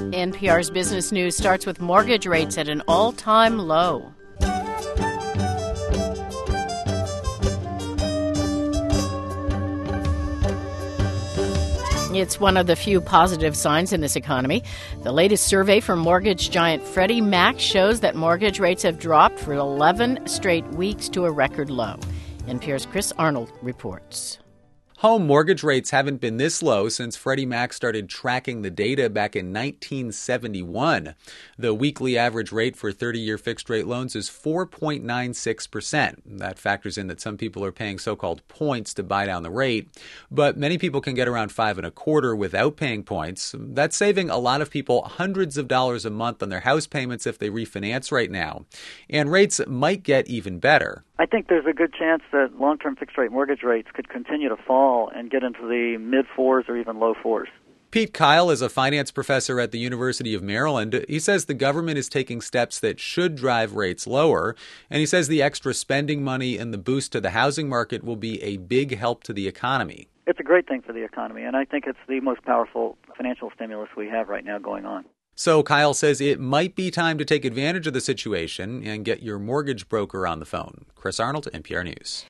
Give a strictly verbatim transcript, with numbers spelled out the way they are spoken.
N P R's Business News starts with mortgage rates at an all-time low. It's one of the few positive signs in this economy. The latest survey from mortgage giant Freddie Mac shows that mortgage rates have dropped for eleven straight weeks to a record low. N P R's Chris Arnold reports. Home mortgage rates haven't been this low since Freddie Mac started tracking the data back in nineteen seventy-one. The weekly average rate for thirty-year fixed-rate loans is four point nine six percent. That factors in that some people are paying so-called points to buy down the rate. But many people can get around five and a quarter without paying points. That's saving a lot of people hundreds of dollars a month on their house payments if they refinance right now. And rates might get even better. I think there's a good chance that long-term fixed-rate mortgage rates could continue to fall and get into the mid-fours or even low fours. Pete Kyle is a finance professor at the University of Maryland. He says the government is taking steps that should drive rates lower, and he says the extra spending money and the boost to the housing market will be a big help to the economy. It's a great thing for the economy, and I think it's the most powerful financial stimulus we have right now going on. So Kyle says it might be time to take advantage of the situation and get your mortgage broker on the phone. Chris Arnold, N P R News.